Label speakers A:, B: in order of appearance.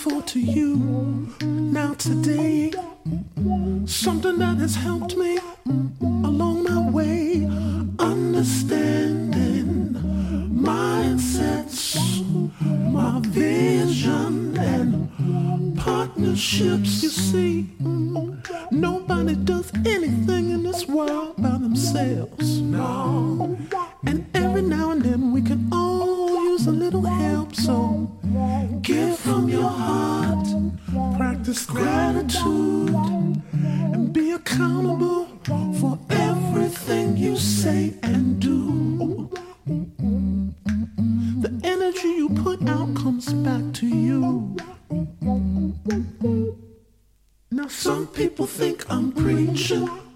A: grateful to you. Now today, something that has helped me along my way, understanding mindsets, my vision and partnerships. You see, nobody does anything in this world by themselves. No. And every now and then we can all use a little help. So give from your heart, practice gratitude, and be accountable for everything you say and do. The energy you put out comes back to you. Now some people think I'm preaching,